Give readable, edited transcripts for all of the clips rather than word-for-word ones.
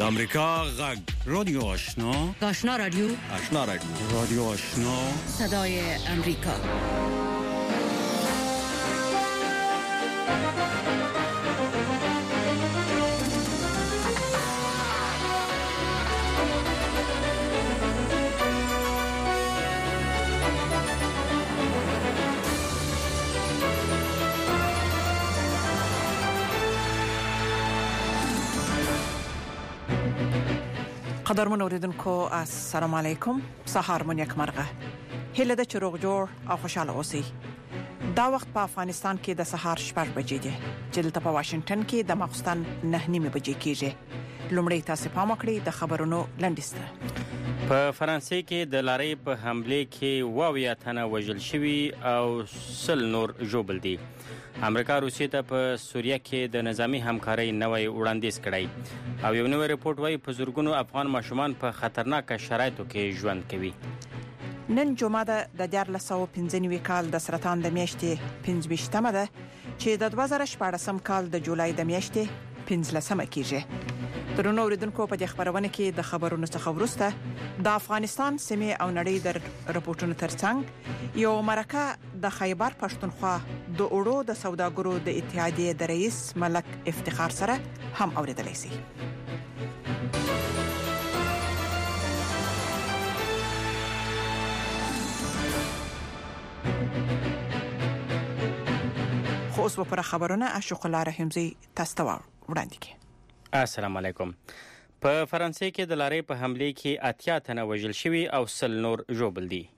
امریکا غږ رادیو آشنا رادیو رادیو آشنا صدای امریکا. قدرمن اوریدونکو السلام علیکم. سهار مون یک مرغه هله د چروغ جوړ او خوشاله اوسئ. دا وخت په افغانستان کې د سهار 6 بجې دي چې دلته په واشنگټن کې د ماخستن 9:30 بجې کېږي. لومړی تاسو پام وکړئ د خبرونو لنډیسته. په فرانسې کې د لارۍ په حمله کې 22 تنه وژل شوي او 100 نور ژوبل دي. امریکا روسیې ته په سوریه کې د نظامی همکارۍ نوې وړاندیز کړی او یو نوې رپورت وايي په زورګونو افغان ماشومان په خطرناک شرایطو کې ژوند کوي. نن جمعه د 1995 کال د سرطان د میاشتې 25مه ده چې د 2014 کال د جولای د میاشتې 15مه کېږي. درنو اوریدونکو په دې خبرونه کې د خبرونو څخه وروسته د افغانستان سیمه او نړۍ د رپورټونو ترڅنګ یو مرکه د خیبر پښتونخوا د اورو د سوداګرو د اتحادیې د رئیس ملک افتخار سره هم اوریدلای شي. خو اوس په خبرونه اشوق الله رحمزي تاسو ته وړاندې کی. السلام علیکم. په فرانسې کې د لارۍ په حمله کې 80 تنه وژل شوي او 100 نور ژوبل دي.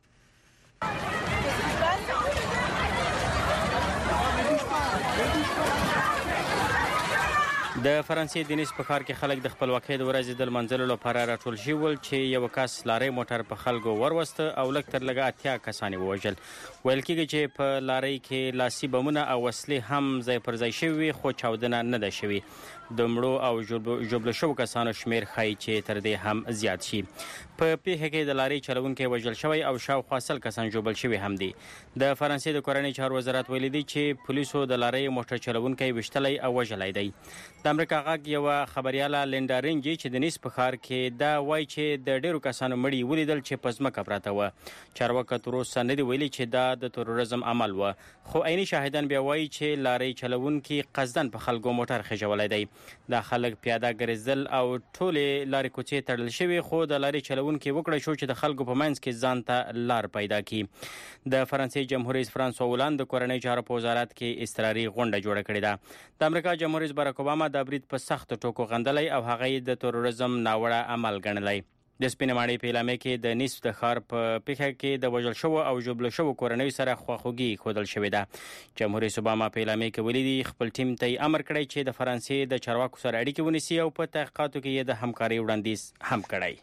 د فرانسې د نیس په ښار کې خلک د خپلواکۍ د ورځې د لمانځلو لپاره راټول شوي ول چې یو کس لارۍ موټر په خلکو وروسته او لږ تر لږه 80 کسان ووژل. ویل کېږي چې په لارۍ کې لاسي بمونه او وسلې هم ځای پر ځای شوي خو چاودنه نه ده شوې. د مړو او ژوبل شوو کسانو شمیر ښایي چې تر دې هم زیات شي. په پیښه کې د لارۍ چلوونکی وژل شوی او شاوخوا 100 کسان ژوبل شوي هم دي. د فرانسې د کورنۍ چارو وزارت ویلي دی چې پولیسو د لارۍ موټر چلوونکی وشتلی او وژلی دی. د امریکا غږ یو خبرياله لینډا رینجی چې د نیس په ښار کې دا وایي چې د ډیرو کسانو مړي ولیدل چې په ځمکه پراته و. چارواکي تر اوسه نه دی ویلي چې دا د تروریزم عمل و، خو عیني شاهدان بیا وایي چې لارۍ چلوونکی قصدن په خلکو موټر خېژولی دی. دا خلک پیاده ګرځېدل او ټولې لارې کوڅې تړل شوي، خو د لارۍ چلوونکي وکړی شو چې د خلکو په منځ کې ځان ته لار پیدا کړي. د فرانسې جمهور رئیس فرانسوا هولند د کورنۍ چارو په وزارت کې اضطراري غونډه جوړه کړې ده. د امریکا جمهور رئیس باراک اوباما د برید په سختو ټکو غندلی او هغه یې د تروریزم ناوړه عمل ګڼلی. د سپینې ماڼۍ په اعلامیه کې د نیس د ښار په پیښه کې د وژل شوو او ژوبل شوو کورنیو سره خواخوږي ښودل شوې ده. جمهور رئیس اوباما په اعلامیه کې ویلي دي خپل ټیم ته امر کړی چې د فرانسې د چارواکو سره اړیکې ونیسي او په تحقیقاتو کې یې د همکارۍ وړاندیز هم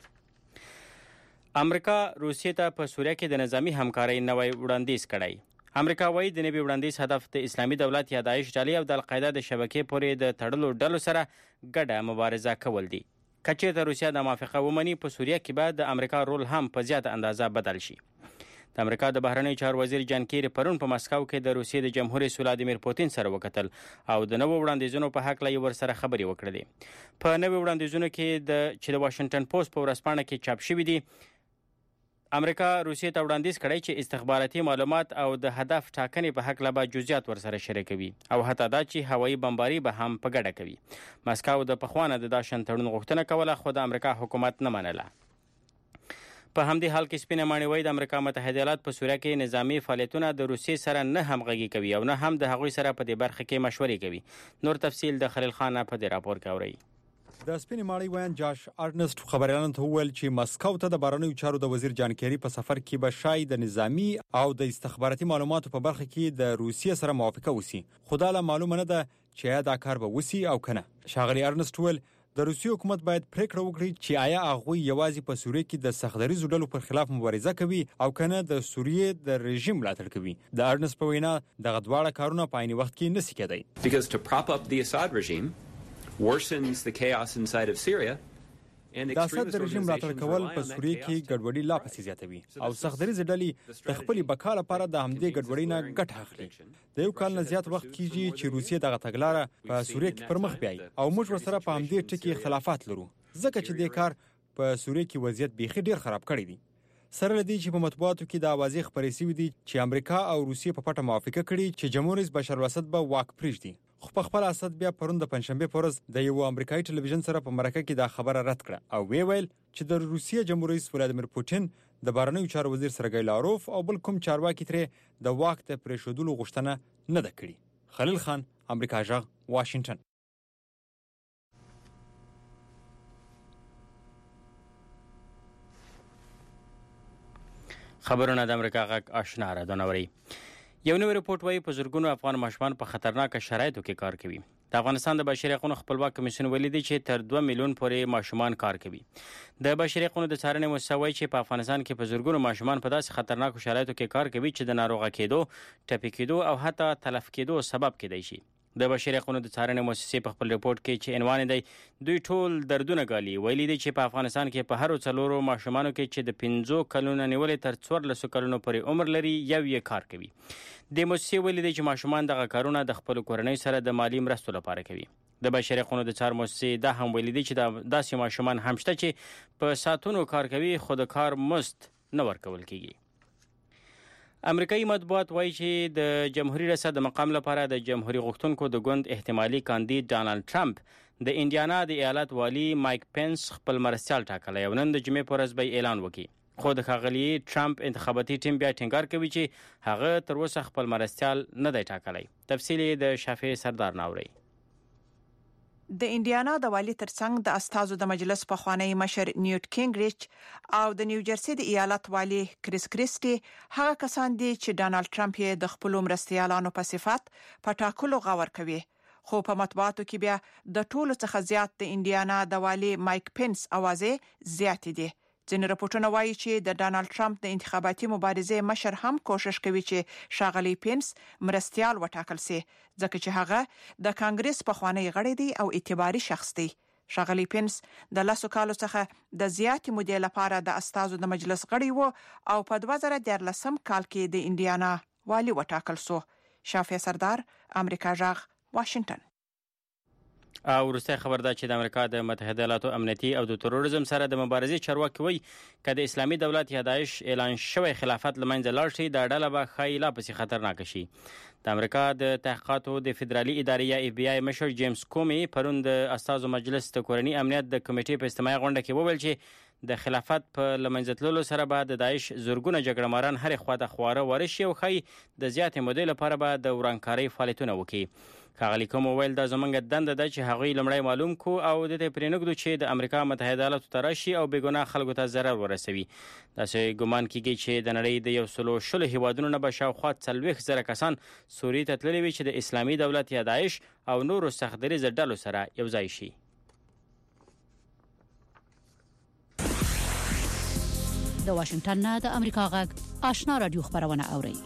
کړی. امریکا روسیې ته په سوریه کې د نظامی همکارۍ نوې وړاندیز کړی. امریکا وايي د نوي وړاندیز هدف د اسلامي دولت یا داعش ډلې او د القاعده د شبکې پورې د تړلو ډلو سره ګډه مبارزه کول دي. کچې ته روسیا د موافقه ومني په سوریه کې بعد د امریکا رول هم په زیاته اندازه بدل شي. د امریکا د بهرنیو چارو وزیر جان کیری پرون په مسکو کې د روسیې د جمهور رئیس ولادیمیر پوتین سره وکتل او د نوو وړاندیزونو په حق لای ورسره خبرې وکړې. په نوو وړاندیزونو کې چې د واشنگټن پوسټ په ورځپاڼه کې چاپ شوی دی، امریکا روسیې ته وړاندیز کړی چې استخباراتي معلومات او د هدف ټاکنې په حق لبا جزئیات ورسره شریکوي او حتی دا چې هوایي بمباري به هم په ګډه کوي. مسکو د پخوانه د داشن تړون غوښتنه کوله خو د امریکا حکومت نه منله. په همدې حال کې سپینه ماڼۍ وايي د امریکا متحده ایالات په سوریه کې نظامی فعالیتونه د روسیې سره نه همغږي کوي او نه هم د هغوی سره په دې برخه کې مشورې کوي. نور تفصیل د خلیل خان په دې راپور کې اورئ. د سپینې ماڼۍ ویان جاش ارنست خبريالانو ته وویل چې مسکو ته د بهرنیو چارو د وزیر جان کیری په سفر کې به شاید د نظامی او د استخباراتي معلوماتو په برخه کې د روسیې سره موافقه وسی، خو دا معلومه نه ده چې دا کار به وسی او کنه. شاغلی ارنست ویل د روسي حکومت باید پریکړه وکړي چې آیا هغه یوازې په سوریه کې د سختدریزو ډلو پر خلاف مبارزه کوي او کنه د سوریې د رژیم ملاتړ کوي. د ارنست په وینا دغه دواړه کارونه په عین وخت کې نشي کېدای. Because to prop up the Assad regime worsens the chaos inside of Syria د اسد د رژیم ملاتړ کول په سوریه کې ګډوډي لا پسې زیاتوي او سختدریځ ډلې د خپلې بقا لپاره د همدې ګډوډۍ نه ګټه اخلي. د یو کال نه زیات وخت کېږي چې روسیه دغه تګلاره په سوریه کې پر مخ بیایي او موږ ورسره په همدې ټکي اختلافات لرو ځکه چې د کار په سوریه کې وضعیت بیخي ډیر خراب کړی دی. سره لدی چې په مطبوعاتو کې د اوازې خبرې شوې دي چې امریکا او روسیه په پټه موافقه کړې چې جمهور رئیس بشار الاسد به واک پرېږدي. خو په خپل اسد بیا پرون د پنځشنبه په ورځ د یو امریکایي ټلویزیون سره په مرکه کې دا خبره رد کړه او ویل چې د روسیې جمهور رئیس ولادیمیر پوتین د بهرنیو چارو وزیر سرګی لاروف او بل کوم چارواکي ترې د واک ته پرېښودلو غوښتنه نه ده کړې. خلیل خان، امریکا جغ، واشنگټن. خبرونه د امریکا غږ آشنا راډیو. یو نوی رپورټ وايي په زرګونو افغان ماشومان په خطرناک شرایطو کې کار کوي. د افغانستان د بشري حقوقو خپلواک کمیسیون ویلي دی چې تر 2 میلیون پورې ماشومان کار کوي. د بشري حقوقو د څارنې موسسه وايي چې په افغانستان کې په زرګونو ماشومان په داسې خطرناکو شرایطو کې کار کوي چې د ناروغه کېدو، ټپي کېدو او حتی تلف کېدو سبب کېدای شي. د بشري حقوقو د څارنې موسسې په خپل رپورټ کې چې عنوان دی دوی ټول دردونه ګالي ویلي دی چې په افغانستان کې په هر 4 ماشومانو کې چې د 15 کلونو نیولې تر 14 کلونو پورې عمر لري یو یې کار کوي. د موسسې ویلي دی چې ماشومان دغه کارونه د خپل کورنۍ سره د مالی مرستو لپاره کوي. د بشري حقوقو د څار موسسې دا هم ویلي دی چې داسې ماشومان هم شته چې په ساعتونو کار کوي خو د کار مزد نه ورکول کیږي. امریکایي مطبوعات وایي چې د جمهوریت ریاست د مقام لپاره د جمهوریت غوښتونکو د ګوند احتمالي کاندید ډانلډ ټرمپ د انډیانا د ایالت والی مایک پنس خپل مرستیال ټاکلی او نن د جمعې په ورځ به اعلان وکړي. خو د ښاغلي ټرمپ انتخاباتي ټیم بیا ټینګار کوي چې هغه تر اوسه خپل مرستیال نه دی ټاکلی. تفصیل د شافعي سردار ناوري. د انډیانا د والی ترڅنګ د استازو د مجلس پخوانی مشر نیوټ کینګریچ او د نیوجرسي د ایالت والی کریس کریسټي هغه کسان دي چې ډانلډ ټرمپ یې د خپل مرستیالانو په صفت په ټاکلو غور کوي. خو په مطبوعاتو کې بیا د ټولو څخه زیات د انډیانا د والی مایک پنس اوازې زیات دي. ځینې راپورټونه وایي چې د ډانلډ ټرمپ د انتخاباتي مبارزې مشر هم کوشش کوي چې ښاغلي پنس مرستیال وټاکل شي ځکه چې هغه د کانګرس پخوانی غړی دی او اعتباري شخص دی. ښاغلي پنس د 10 کالو څخه د زیاتې مودې لپاره د استازو د مجلس غړی و او په 2013 کال کې د انډیانا والی وټاکل شو. شافعي سردار، امریکا جغ، واشنگټن. او وروستی خبر دا چې د امریکا د متحده ایالاتو امنیتي او د تروریزم سره د مبارزې چارواکي وایي که د اسلامي دولت یا داعش اعلان شوی خلافت له منځه لاړ شي دا ډله به ښایي لا پسې خطرناکه شي. د امریکا د تحقیقاتو د فدرالي ادارې یا اف بی آی مشر جیمز کومي پرون د استازو مجلس د کورني امنیت د کمیټې په اجتماعي غونډه کې وویل چې د خلافت په لمنځه تللو سره به د داعش زورګونه جګړه ماران هرې خواته خواره واره شي او ښایي د زیاتې مودې لپاره به د ورانکارۍ فعالیتونه وکړي. ښاغلي کوم وویل دا زموږ دنده ده چې هغوی لومړی معلوم کو او د دې پرېنږدو چې د امریکا متحده ایالاتو ته راشي او بېګناه خلکو ته ضرر ورسوي. داسې ګمان کیږي چې د نړۍ د 120 هیوادونو نه به شاوخوا 40,000 کسان سوریې ته تللي وي چې د اسلامي دولت یا داعش او نورو سختدریځه ډلو سره یو ځای شي. د واشنگټن نه د امریکا غږ آشنا رادیو خبرونه اوري.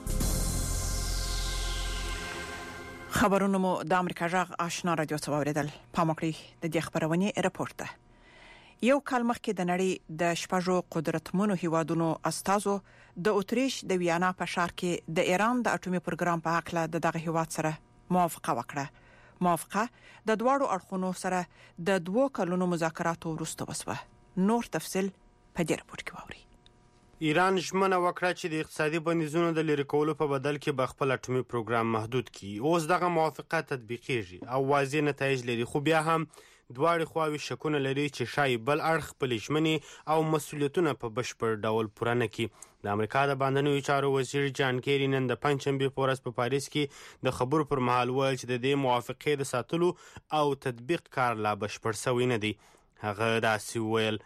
خبرونه مو د امریکا جغ آشنا رادیو څخه اوریدل. پام وکړئ د دې خبرونه راپورټ ده. یو کال مخکې د نړۍ د شپږو قدرتمنو هیوادونو استازو د اتریش د ویانا په ښار کې د ایران د اټومي پروګرام په حق له دغه هیواد سره موافقه وکړه. موافقه د دوړو اړخونو سره د 2 کلونو مذاکراتو وروسته وسوه. نور تفصيل په دې راپور کې واورئ. ایران ژمنه وکړه چې د اقتصادي بندیزونو د لرې کولو په بدل کې به خپل اټومي پروګرام محدود کړي. اوس دغه موافقه تطبیقیږي او واضح نتایج لري خو بیا هم دواړه خواوې شکونه لري چې شاید بل اړخ خپل ژمنې او مسؤلیتونه په بشپړ ډول پوره نه کړي. د امریکا د بهرنیو چارو وزیر جان کیری نن د پنځشنبه په ورځ په پاریس کې د خبرو پر مهال ویل چې د دې موافقې د ساتلو او تطبیق کار لا بشپړ شوی نه دی. هغه داسې ویل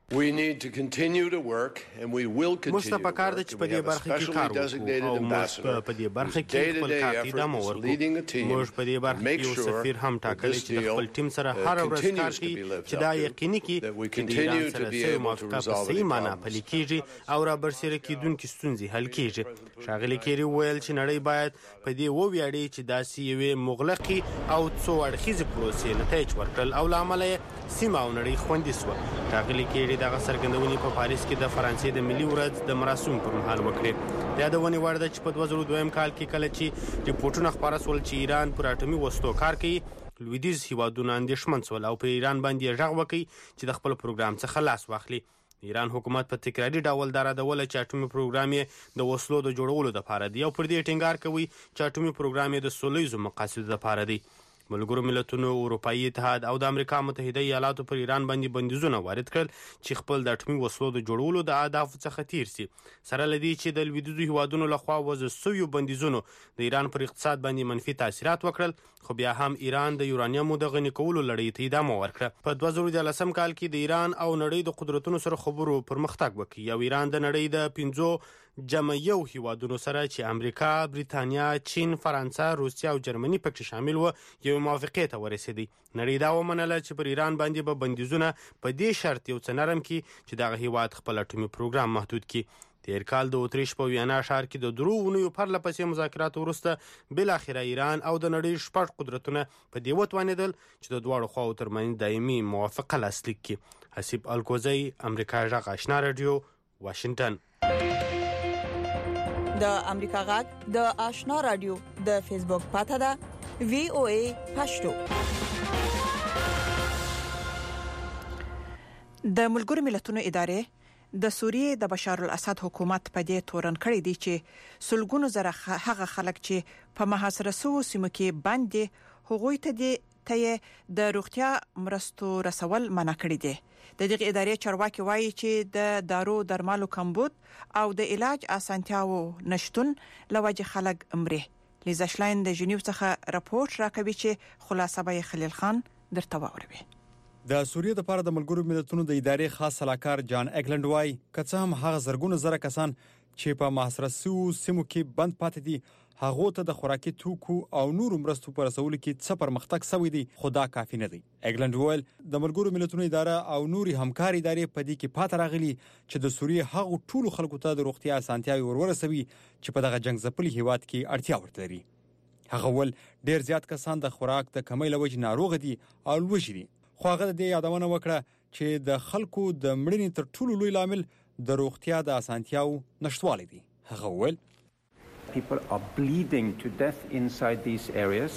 موږ ته پکار ده چې په دې برخه کې کار وکړو او موږ په دې برخه کې خپل کار ته ادامه ورکړو. موږ په دې برخه کې یو سفیر هم ټاکلی چې د خپل ټیم سره هر ورځ کار کوي چې دا یقیني کړي چې د ایران سره سوی موافقه په صحیح معنا پلي کېږي او را برسېره کېدونکې ستونزې حل کېږي. ښاغلي کیري وویل چې نړۍ باید په دې وویاړي چې داسې یوې مغلقې او څو اړخیزې پروسې نتایج ورکړل او له امله یې سیمه او نړۍ خوندي شوه. ښاغلي کیري دغه څرګندونې په پاریس کې د فرانسې د ملي ورځ د مراسمو پر مهال وکړې. د یادونې وړ ده چې په 2002 کال کې کله چې ریپورټونه خپاره شول چې ایران پر اټومي وسلو کار کوي، لویدیځ هیوادونه اندېښمن شول او په ایران باندې غږ وکړ چې د خپل پروګرام څخه لاس واخلي. ایران حکومت په تکراري ډول دا ردوله چې اټومي پروګرام یې د وسلو د جوړولو لپاره دی او پر دې ټینګار کوي چې اټومي پروګرام یې د سوله ییزو مقاصدو لپاره دی. ملګرو ملتونو، اروپایي اتحاد او د امریکا متحده ایالاتو پر ایران باندې بندیزونه وارد کړل چې خپل د اټومي وسلو د جوړولو د اهدافو څخه تیر سي. سره له دې چې د لویدیځو هیوادونو لخوا وضع شویو بندیزونو د ایران پر اقتصاد باندې منفي تاثیرات وکړل، خو بیا هم ایران د یورانیمو د غني کولو لړۍ ته ادامه ورکړه. په 2013 کال کې د ایران او نړۍ د قدرتونو سره خبرو پرمختګ وکړي او ایران د نړۍ د 5 جمع یو هیوادونو سره چې امریکا، بریتانیا، چین، فرانسه، روسیه او جرمني پکې شامل و یو موافقې ته ورسېدی. نړۍ دا ومنله چې پر ایران باندې به بندیزونه په دې شرط یو څه نرم کړي چې دغه هیواد خپل اټومي پروګرام محدود کړي. تیر کال د اتریش په ویانا ښار کې د 3 اونیو پرله پسې مذاکراتو وروسته بالاخره ایران او د نړۍ 6 قدرتونه په دې وتوانېدل چې د دواړو خواو ترمنځ دایمي موافقه لاسلیک کړي. حسیب الکوزی، امریکا غږ آشنا رادیو، واشنگټن. د امریکا غږ د آشنا رادیو د فیسبوک پاڼه ده VOA پښتو. د ملګرو ملتونو ادارې د سوریې د بشار الاسد حکومت په دې تورن کړی دی چې سلګونو زره هغه خلک چې په محاصره سوو سیمو کې باندې هغوی ته د روغتیا مرستو رسول منع کړی دی. د دغه ادارې چارواکي وایي چې د دارو درمالو کمبود او د علاج اسانتیاو نشټون لوجه خلک امره. لیزا شلاین د جنیو څخه راپورټ راکوي چې خلاصه به خلیل خان درته واوروي. د سوریې لپاره د ملګرو ملتونو د ادارې خاص صلاحکار جان اګلند وایي کڅه هم هغه زرګونه زره کسان چې په محاصره سیمو کې بند پاتې دي هغه ته د خوراکي توکو او نور مرستو پر رسولو کې څه پرمختګ شوی دی، خدا کافی نه دی. اګلند ویل د ملګرو ملتونو اداره او نوري همکاري ادارې په دې کې پاتې راغلي چې د سوریې هغه ټولو خلکو ته د روغتیا اسانتیاوي ورسوي چې په دغه جنگ ځپلي هیواد کې اړتیا ورته لري. هغه ول ډیر زیات کسان د خوراک د کمی له وجې ناروغ دي او لوږي دي. خو هغه د یادونه وکړه چې د خلکو د مړینې تر ټولو لوی لامل د روغتیا د اسانتیاو نشټوالی دی. هغه ول people are bleeding to death inside these areas.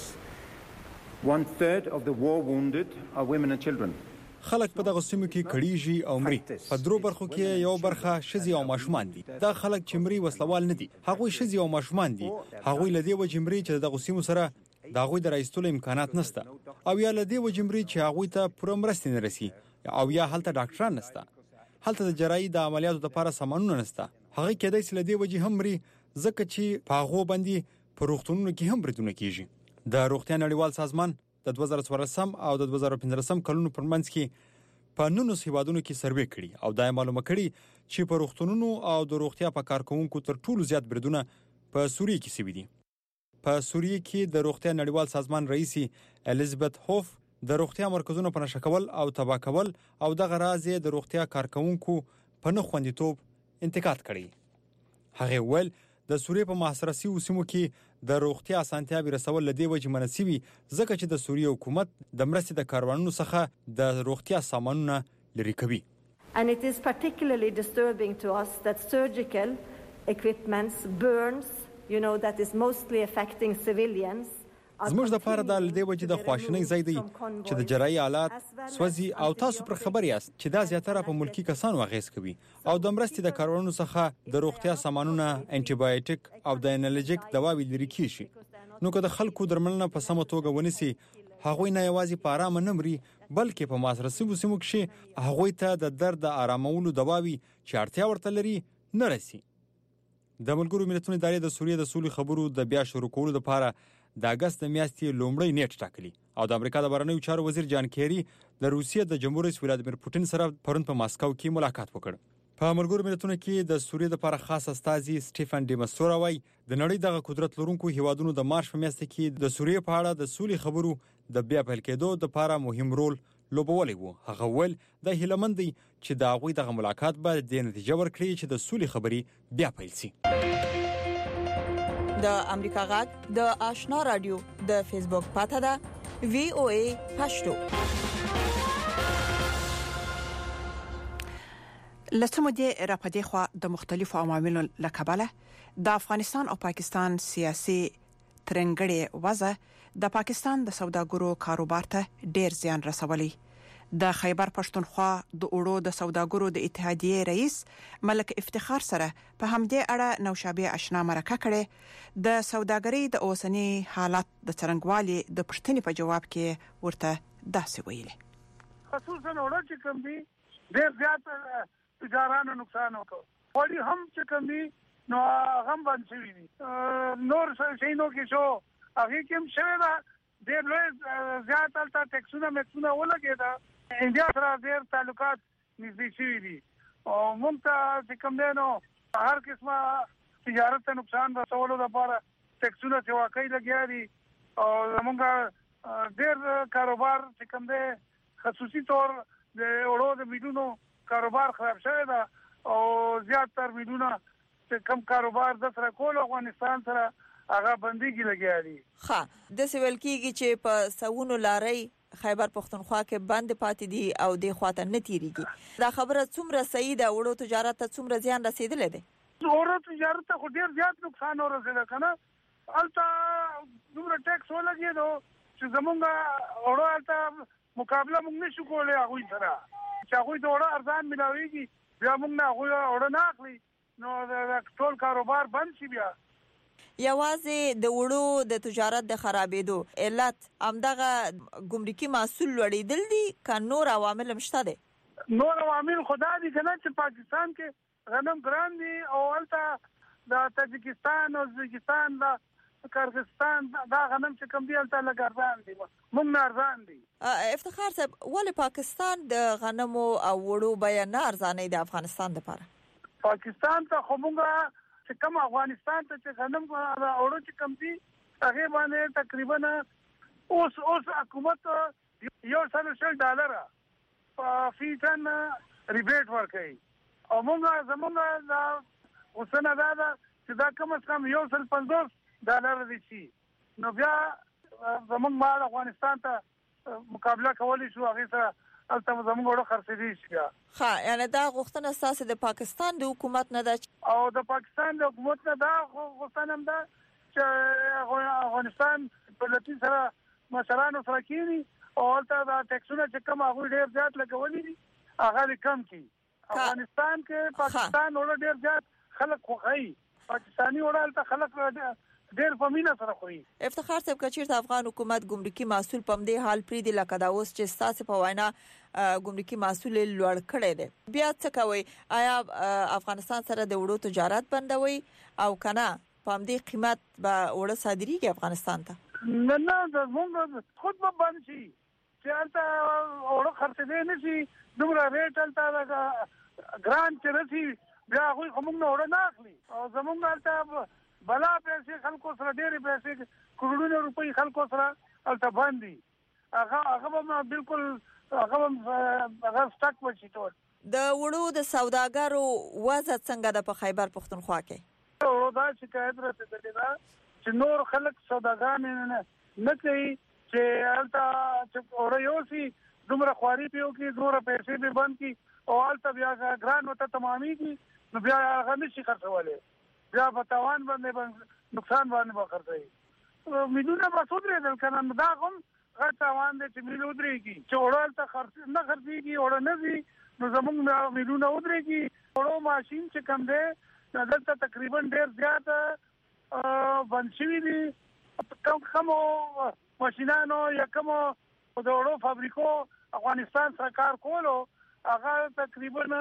1/3 of the war wounded are women and children. خلک په دغه سیمو کې کړيږي او مري. په درو برخو کې یو برخه شذي او ماشومان دي. دا خلک چې مري وسلوال نه دي، هغه شذي او ماشومان دي. هغه لدی و جمري چې دغه سیمو سره دغه د رئیستول امکانات نشته او یا لدی و جمري چې هغه ته پوره مرستې نه رسي او یا هلته ډاکټران نشته، هلته د جراحي د عملیاتو لپاره سامانونه نشته. هغه کېدای شي لدی وجه هم مري ځکه چې په هغه باندې په روغتونونو کې هم بریدونه کیږي. د روغتیا نړیوال سازمان د 2014 او د 2015 کلونو پر منځ کې په 19 هیوادونو کې سروې کړي او دا معلومه کړي چې په روغتونونو او د روغتیا په کارکونکو تر ټولو زیات بریدونه په سوریې کې شوي دي. په سوریې کې د روغتیا نړیوال سازمان رئیس الیزابت هوف د روغتیا مرکزونو په نشه کول او تباه کول او دغه راز د روغتیا کارکونکو په نه خوندیتوب انتقاد کړي. هغه ول د سوریې په محاصره سیمو کې د روغتیا اسانتیاوي رسول لدی وجه مناسبي ځکه چې د سوریې حکومت د مرستې د کاروانونو څخه د روغتیا سامانونه لري کوي. And it is particularly disturbing to us that surgical equipment burns, that is mostly affecting civilians. زموږ د لپاره د لدی وجه د خواشنۍ ځای دی چې د جراحي آلات سوځي او تاسو پر خبر یاست چې دا زیاتره په ملکی کسانو اغیز کوي او د مرستې د کاروانونو څخه د روغتیا سامانونه، انټي بایوټیک او د انالجیک دواوی لري کیږي. نو که د خلکو درملنه په سمه توګه ونیسي هغه نه یوازې په آرام نه مري بلکې په محاصره سیمو کې هغه ته د درد آرامولو دواوی چې اړتیا ورته لري نه رسي. د ملګرو ملتونو ادارې د سوریې د سولې خبرو د بیا شروع کولو لپاره د اگست میاشتې لومړی نیټ ټاکلی او د امریکا د بهرنیو چارو وزیر جان کیری د روسیې د جمهور رئیس ولادیمیر پوتین سره پرون په ماسکو کې ملاقات وکړ. په ملګرو ملتونو کې د سوریې لپاره خاص استازي سټيفن ډیمسورا وايي د نړۍ دغه قدرت لرونکو هیوادونو د مارچ په میاشت کې د سوریې په اړه د سولې خبرو د بیا پیل کېدو لپاره مهم رول لوبولی وو. هغه ول د هیلمند دی چې د هغوی دغه ملاقات به د نتیجه ورکړي چې د سولې خبرې بیا پیل شي. د امریکا غږ د آشنا رادیو د فیسبوک پاته ده VOA پښتو. لسمه دې راپدې خو د مختلفو عواملو لکباله د افغانستان او پاکستان سیاسي ترنګړې وضع د پاکستان د سوداګرو کاروبار ته ډیر زیان رسولي. د خیبر پښتونخوا د اوړو د سوداګرو د اتحادیې رئیس ملک افتخار سره په همدې اړه نوشابه آشنا مرکه کړي د سوداګرۍ د اوسنی حالات د څرنګوالي د پښتنې په جواب کې ورته داسې ویلي. خصوصا اوړه چې کوم دي ډیر زیات تجارانو نقصان وکړ. وړي هم چې کوم دي نو هم باندې شوی دي. نور شینو کې شو هغه کوم شوی دا ډیر لوی زیات الته ټیکسونه مکسونه ولګیدا. انډیا سره ډیر تعلقات نږدې شوي دي او موږ ته چې کوم دی نو هر قسمه تجارت ته نقصان رسولو لپاره ټیکسونه چې واقعي لګیا دي او موږ ډیر کاروبار چې کوم دی خصوصي طور د اوړو د میډونو کاروبار خراب شوی دا او زیاتره میډونه چې کم کاروبار د سره کول افغانستان سره هغه بنديږي لګیا دي. ښه د سویل کېږي چې په سونو لاري خیبر پښتونخوا کې بند پاتې دي او د خواته نه تیریږي. دا خبره څومره صحیح ده؟ وړو تجارت ته څومره زیان رسیدلې ده؟ وړو تجارت ته خو ډیر زیات نقصان ورسېده کنه. الته دومره ټیکس ولګېدو چې زمونږ وړو الته مقابله موږ نشو کولای هغوی سره. چې هغوی د وړو ارزان ملاويږي بیا موږ نه هغوی وړو نه اخلي نو د ټول کاروبار بند شي. بیا یوازې د وړو د تجارت د خرابېدو علت همدغه ګمرکي محصول لوړېدل دي که نور عوامل هم شته دي؟ نور عوامل خدا دي کنه چې پاکستان کې غنم ګران دي او الته د تاجکستان او ازبکستان د قرغیزستان دا غنم چې کوم دي الته لږ ارزان دي، موږ نه ارزان دي. افتخار صاحب ولې پاکستان د غنمو او وړو بیه نه ارزانې د افغانستان لپاره؟ پاکستان ته خو موږ چې کوم افغانستان ته چې غنم اوړو چې کم دي هغه باندې تقریبا اوس حکومت $100 فی ټن ریبیټ ورکړي او موږ زموږ دا اوسنه دا چې دا کم از کم $150 دي شي نو بیا زموږ مال افغانستان ته مقابله کولی شو هغه سره البته زموږ وړو خرڅېدي شي. ها یعنی دا غوښتنه اساس د پاکستان د حکومت نه ده او د پاکستان د حکومت نه دا غوښتنه هم ده چې افغانستان په لتی سره مشرانو سره کېني او البته دا ټیکسونه چې کوم هغه ډیر زیات لګولي دي هغه کم کړي. افغانستان کې پاکستان وړو ډیر زیات خلک خوښي پاکستاني وړو البته خلک ډیر فامینا سره خوې. افتخار صاحب کچیر د افغان حکومت ګمرکي محصول پم دی حال پری دی لکه دا اوس چې ستاسو په وینا ګمرکي محصول لوړ کړی دی بیا څه کوي؟ آیا افغانستان سره د وړو تجارت بندوي او کنه پم دی قیمت به وړو صادریږي افغانستان ته؟ نه د موږ خود به بند شي چې البته وړو خرڅېدي نشي دومره ریټ البته ګران چې رسي بیا خو موږ نه وړو نه اخلي او زموږ البته بلا پیسې خلکو سره ډېرې پیسې کروڑونه روپۍ خلکو سره البته باندې هغه به بالکل هغه سټاک وشي. ټول د وړو د سوداګرو وضع څنګه ده په خیبر پښتونخوا کې؟ وړو دا شکایت رسېدلې ده چې نور خلک سوداګان نه کوي چې البته چې وړو یوسي دومره خواري پیو کې دومره پیسې به بند کړي او البته بیا ګران ورته تمامېږي نو بیا هغه نشي خرڅولی بیا په تاوان باندې نقصان باندې وکړي. میلیونه به سودرېدل کنه دا هم غټ تاوان دی چې میلیونه ودرېږي چې وړو ته نه خرڅېږي وړو نه ځي نو زموږ میلیونه ودرېږي. وړو ماشین چې کوم دی دلته تقریبا ډېر زیات بند شوي دي. کومو ماشینانو یا کومو د وړو فابریکو افغانستان سره کار کولو هغه تقریبا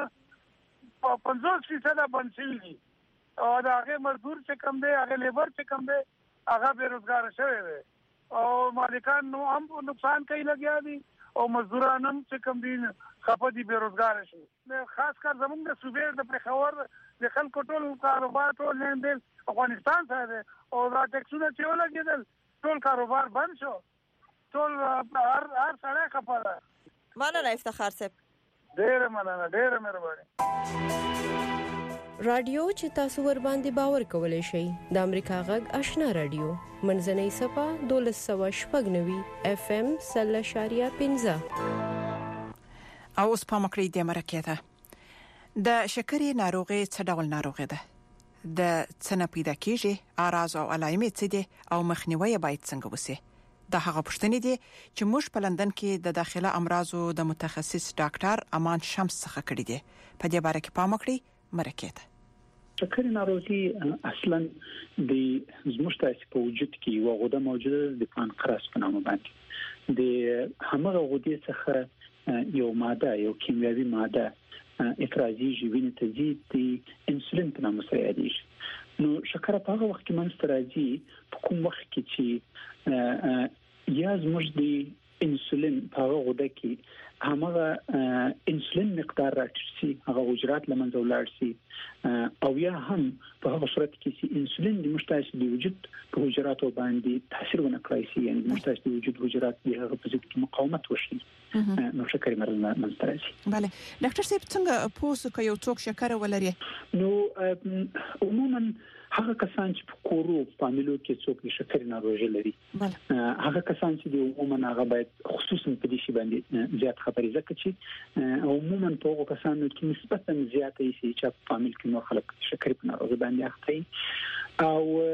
50% بند شوي دي او دا هغه مزدور چې کم دی هغه لیبر چې کم دی هغه بیروزګار شوی دی او مالکان نو هم نقصان کوي لګیا دي او مزدوران هم چې کوم دي خپه دي بیروزګار شي. خاص کر زموږ د صوبې د پېښور د خلکو ټول کاروبار ټول لیندل افغانستان سره دی او دا ټیکسونه چې ولګېدل ټول کاروبار بند شو، ټول هر سړی خپه ده. مننه افتخار صاحب. ډېره مننه، ډېره مهرباني. رادیو چې تاسو ور باندې باور کولای شئ د امریکا غږ آشنا رادیو منځنۍ صفه 1290 اف ام 0.15. او اوس په مکرې د مرکه ده د شکرې ناروغي څه ډول ناروغي ده، د څنګه پیدا کیږي، اعراض او علامات څه دي او مخنیوي باید څنګه وسی. دا هغه پوښتنې دي چې موږ په لندن کې د داخله امراضو د متخصص ډاکټر امان شمس څخه کړې دي. په دې باره کې پام وکړئ. مرکه شکرې ناروغي اصلا د زموږ په وجود کې یو غده موجوده د پانکراس په نامه باندې د همغه غدې څخه یو ماده، یو کیمیاوي ماده افرازي وینې ته ځي د انسولین په نامه سره یادېږي. نو شکر په هغه وخت کې منځ راځي په کوم وخت کې چې یا زموږ د انسولین په هغه غده کې همغه انسولین مقدار راټیټ شي، هغه حجرات لمنځه ولاړ شي، او یا هم په هغه صورت کې چې انسولین د مشتاش د وجود په حجراتو باندې تاثیر ونه کوي، یعنی د مشتاش د وجود حجرات د هغه په ضد کې مقاومت وشي، نو شکر مرض منځ راځي. بله ډاکټر صاحب څنګه پوسو کوي یو څوک شکر ولري؟ نو عموما هغه کسان چې په کورو فامیلو کې څوک د شکر ناروغي لري، هغه کسان چې د عموما هغه باید خصوصا په دې شی باندې زیات خبرې زکه چې عموما په هغه کسانو کې نسبتا زیاته شي چې فامیل کې نور خلک شکر ناروغي باندې اخته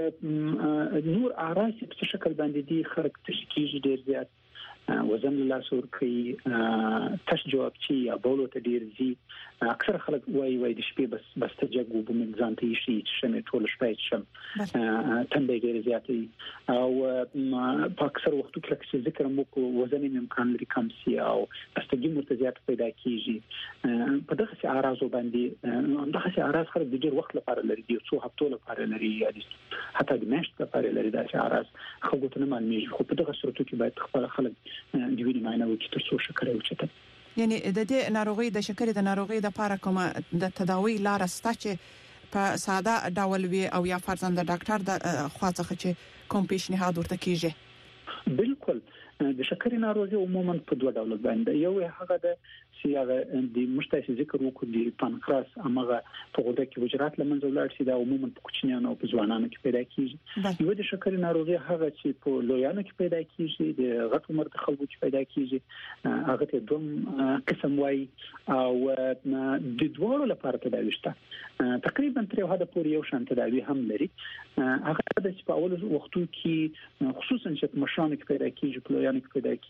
او نور اعراض په شکل باندې دي خلک تشکیږي ډیر زیات، وزن له لاسور کوي، تش جواب چی یا بولو ته ډیر زی، اکثر خلک وای د شپې بس تجګو په منځان ته شي چې شمه ټول شپه شم تنده ډیر زیاتې او په اکثر وختو کې چې ذکر مو کو وزن امکان لري کم سي او استګي مرتزيات پیدا کیږي. په دغه اعراض باندې دغه اعراض خلک د ډیر وخت لپاره لري، د څو هفتو لپاره لري، یا حتی د میاشتو لپاره لري. دا اعراض خلکو ته نه معلومیږي، خو په دغه صورتو کې باید خپل خلک د وینې معاینه وکړي تر څو شکر وچته. یعنی د دې ناروغي د شکرې د ناروغي د لپاره کومه د تداوی لار سته چې په ساده ډول وي او یا فرضاً د ډاکټر د خواڅخه چې کوم پیشنهاد ورته کیږي؟ بالکل د شکرې ناروغي عموما په دوه ډول باندې، یو هغه د سیاغه د مشتاش ذکر وکړو د پانکراس هغه په غوډه کې حجرات لمنځه ولاړ شي، دا عموما په کوچنیانو او په ځوانانو کې پیدا کیږي. یو د شکرې ناروغي هغه چې په لویانو کې پیدا کیږي، د غټ عمر د خلکو کې پیدا کیږي، هغه ته دوم قسم وای او د دوړو لپاره تداوی شته، تقریبا تر یو حد پورې یو شان تداوی هم لري. هغه د په اول وختو کې خصوصا چې مشرانو کې پیدا کیږي، په لویانو کې پیدا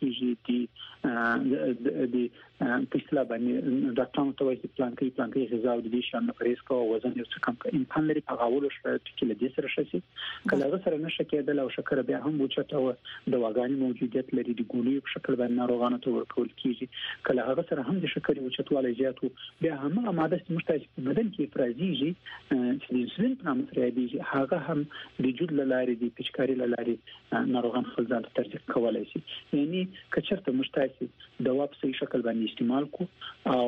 کیږي، د په اصطلاح باندې ډاکټرانو ته وایي پلان کې غذا او د دې شان پرېز کو وزن یو څه کم کوي، امکان لري په غاولو شرایط کې له دې سره شي کله هغه سره نشه کېدل او شکر بیا هم وچته او دواګانې موجودیت لري، د ګولې په شکل باندې ناروغانو ته ورکول کیږي، کله هغه سره هم د شکر وچتوالی زیاتو بیا هم ماده چې مشتاش په بدن کې افرازيږي چې د انسولین په نامه سره یادېږي، هغه هم د وجود لارې د پچکاري لارې ناروغان خپل ځان ته ترتیب کولای شي. یعنی کچرته مشتاش دوا په صحیح شکل باندې استعمال کو او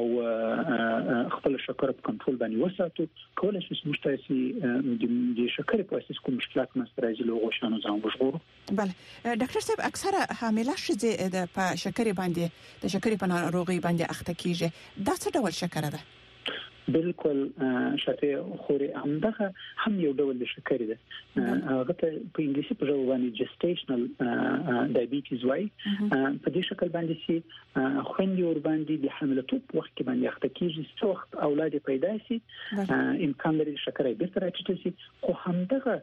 خپل شکر په کنټرول باندې وساتو، کولای شي مشتاش د شکر په اساس کوم مشکلات مستراجي له غوښانو ځان وژغورو. بله ډاکټر صاحب اکثره حامله ښځې د په شکر باندې د شکر په ناروغي باندې اخته کیږي، دا څه ډول شکر ده؟ بالکل شته خوري همدغه هم یو ډول د شکر ده، هغه ته په انګلیسي په ژبه باندې جسټیشنل ډایبیټیز وای. په دې شکل باندې چې خوندې ور باندې د حملتوب وخت کې باندې اخته کیږي، څو وخت اولاد پیدا شي امکان لري شکر یې بیرته راټیټ شي، خو همدغه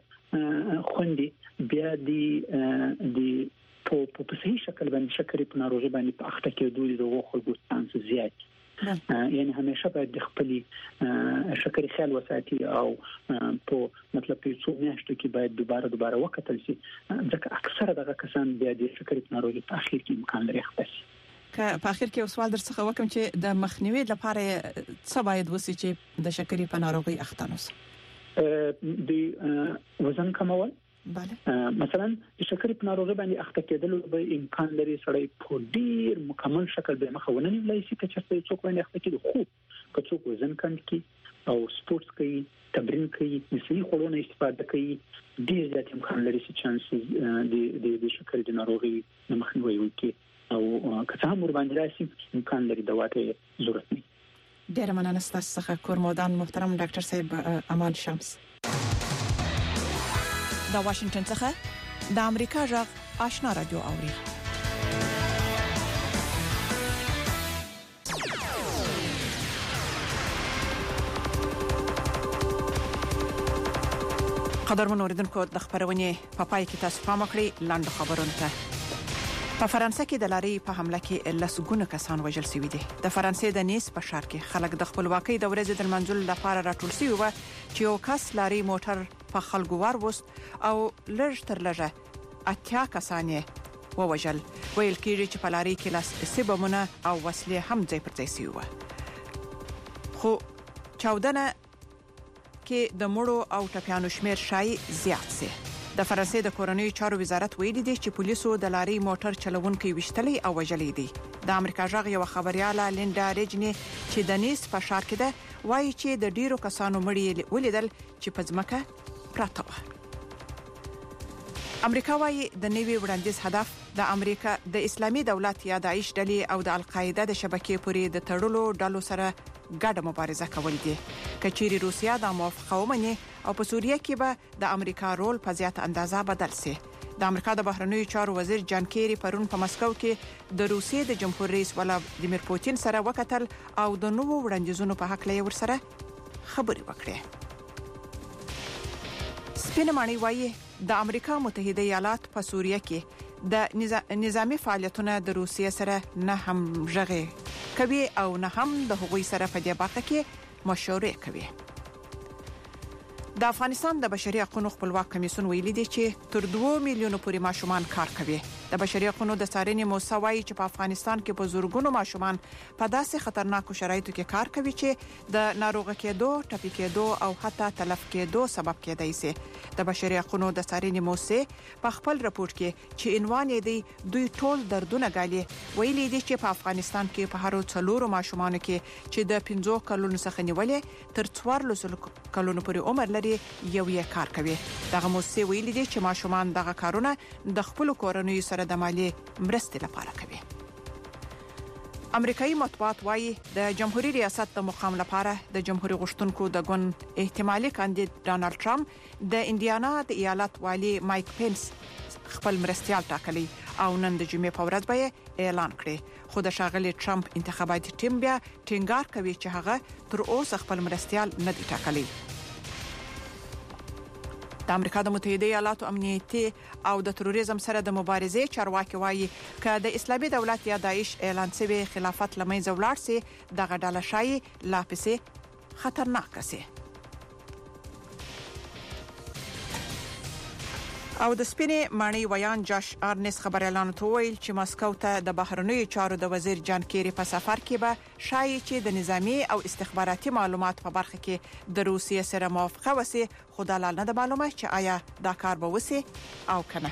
خوندې بیا د په صحیح شکل باندې شکر په ناروغي باندې په اخته کېدو د خلکو چانس زیات، یعنی همیشه باید د خپل شکر خیال وساتي او په مطلب په څو میاشتو کې باید دوباره وکتل شي، ځکه اکثره دغه کسان بیا د شکر ناروغي په اخر کې امکان لري اخته شي. که په اخر کې سوال در څخه وکم چې د مخنیوي لپاره څه باید وسی چې د شکر په ناروغي اخته نوس؟ د وزن کمول، مثلا د شکرې په ناروغي باندې اخته کېدل به امکان لري سړی په ډیر مکمل شکل به مخونه نیولای شي چې څوک باندې اخته کېږي خو که څوک وزن کم کړي او سپورت کوي تمرین کوي د صحي خوړو استفاده کوي ډیر زیات امکان لري چې چانسز د شکرې د ناروغي مخنیوي وکړي او که څه هم ور باندې راشي امکان لري دوا ته ضرورت نه ډیر مننه ستاسو څخه کورمودان محترم ډاکټر صاحب امان شمس دا واشنگټن څخه د امریکا جغ آشنا رادیو اوري قدرمن اوریدونکو د خبرونه په پای کې تاسو پام وکړئ لاندې خبرونه ته په فرانسې کې د لارې په حمله کې لسګونه کسان وژل شوي دي د فرانسې د نیس په ښار کې خلک د خپلواکۍ د ورځې د منځلو لپاره راټول شوي و چې یو کس لارې موټر په خلکو وروست او لږ تر لږه 80 کسان ووژل ویل کېږي چې په لارې کې لاس سبمونه او وسلې هم ځای پر ځای شوي و خو چاودنه کې د مړو او ټپيانو شمیر شای زیات سي د فرانسې د کورنۍ چارو وزارت ویلي دی چې پولیسو د لارې موټر چلوونکي وشتلې او وژلې دي د امریکا جغ یو خبرياله لیندا ریجنی چې د نیس په ښار کې ده وایي چې د ډیرو کسانو مړي ولیدل چې په ځمکه پراته و امریکا وايي د نوي وړاندیز هدف د امریکا د اسلامي دولت یا داعش ډلې او د القاعده د شبکې پورې د تړلو ډلو سره ګډه مبارزه کول دي کچيري روسیا د موافقه ومني او په سوریه کې به د امریکا رول په زیات اندازه بدل سي د امریکا د بهرنیو چارو وزیر جان کیری پرون په مسکو کې د روسیې د جمهور رئیس ولادیمیر پوتین سره وکتل او د نوو وړاندیزونو په حق لې ورسره خبرې وکړې سپینمانی وایي د امریکا متحده ایالات په سوریه کې د نظامی فعالیتونه د روسیې سره نه هم ژغې کوي او نه هم د هغوی سره په دې برخه کې مشورې کوي د افغانستان د بشري حقوقو خپلواک کمیسیون ویلي دی چې تر 2 میلیونو پورې ماشومان کار کوي د بشري حقوقو د څارنې موسسه وايي چې په افغانستان کې په زورګونو ماشومان په داسې خطرناکو شرایطو کې کار کوي چې د ناروغ کېدو، ټپي کېدو او حتی تلف کېدو سبب کېدای شي د بشري حقوقو د څارنې موسسه په خپل راپور کې چې عنوان یې دی دوی ټول دردونه غالي ویلي دی چې په افغانستان کې په هر 4 ماشومان کې چې د 15 کلونو څخه نیولې تر 14 کلونو پورې عمر لري یو یې کار کوي دغه موسسه ویلي دی چې ماشومان دغه کارونه د خپل کورنۍ سره د مالی مرستې لپاره کوي امریکایي مطبوعات وايي د جمهوریت ریاست د مقام لپاره د جمهوریت غشتونکو د ګوند احتمالي کاندید ډانلډ ټرمپ د انډیانا د ایالت والي مایک پینس خپل مرستيال ټاکلي او نن د جمعې په ورځ به اعلان کړي خو د شاغلي ټرمپ انتخاباتي ټیم بیا ټینګار کوي چې هغه تر اوسه خپل مرستيال نه دی ټاکلي د امریکا د متحده ایالاتو امنیتي او د تروریزم سره د مبارزې چارواکي وایي چې د اسلامي دولت یا داعش اعلان شوی خلافت لمنځه ولاړ سي دغه ډله شای لا پسې خطرناک سي او د سپینې مانی ویان جاش ارنس خبريالانو ته ویل چې مسکو ته د بهرنیو چارو د وزیر جان کیری په سفر کې به شایي چې د نظامی او استخباراتي معلومات په برخه کې د روسیې سره موافقه وسی خو د لاله د معلومات چې آیا دا کار به وسی او کنه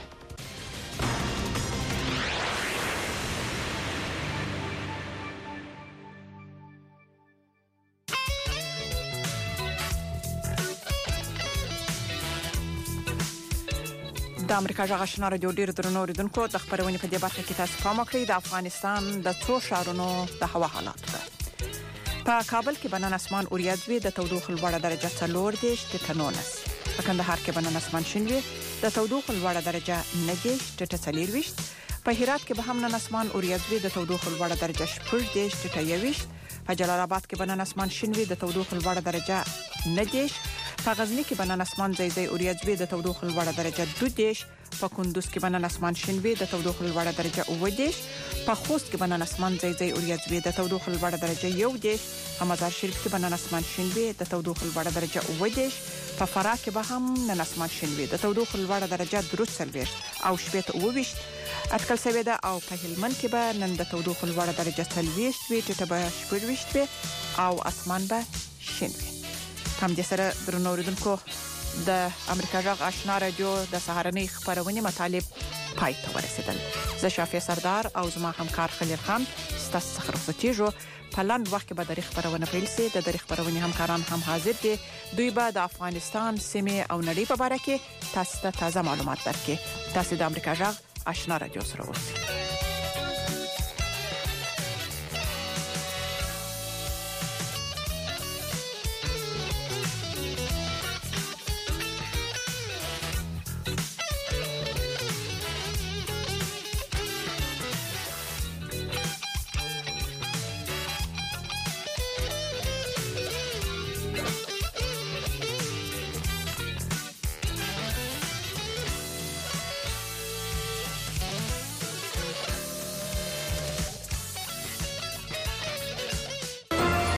د امریکا جغ آشنا رادیو ډیر درنو اوریدونکو د خبرونه په دې برخه کې تاسو پام وکړئ د افغانستان د څو شهرونو د هوا حالات په کابل کې بنان اسمان اوریځوي د تودوخه لوړه درجه 4 د ټنونس په کندهار کې بنان اسمان شینوي د تودوخه لوړه درجه 9 د ټسلیرويش په هرات کې به هم نن اسمان اوریځوي د تودوخه لوړه درجه 10 د ټټیويش په جلال آباد کې بنان اسمان شینوي د تودوخه لوړه درجه 9 په غزنی کې بنان اسمان ځای اوریځوي د تودوخه لوړه درجه 2 په کندوز کې بنان اسمان شینوي د تودوخه لوړه درجه 9 په خوست کې بنان اسمان ځای اوریځوي د تودوخه لوړه درجه 1 په مزار شریف کې بنان اسمان شینوي د تودوخه لوړه درجه 9 په فراه کې به هم نن اسمان شینوي د تودوخه لوړه درجه 3 او شپه 29 اټکل شوی ده او په هلمند کې به نن د تودوخه لوړه درجه 30 ټټه به 20 او اسمان به شین وي هم دې سره درنو اوریدونکو د امریکا جغ آشنا رادیو د سهارنۍ خبرونه مطالب پای ته ورسیدل. زه شافعي سردار او زما همکار خلیل خان ستاسو څخه رخصتیږو. په لاند وخت کې به د خبرونه پیل سي. د خبرونه همکاران هم حاضر دي. دوی به د افغانستان سیمه او نړۍ په اړه کې تاسو ته تازه معلومات درکړي. تاسو د امریکا جغ آشنا رادیو سره اوسئ.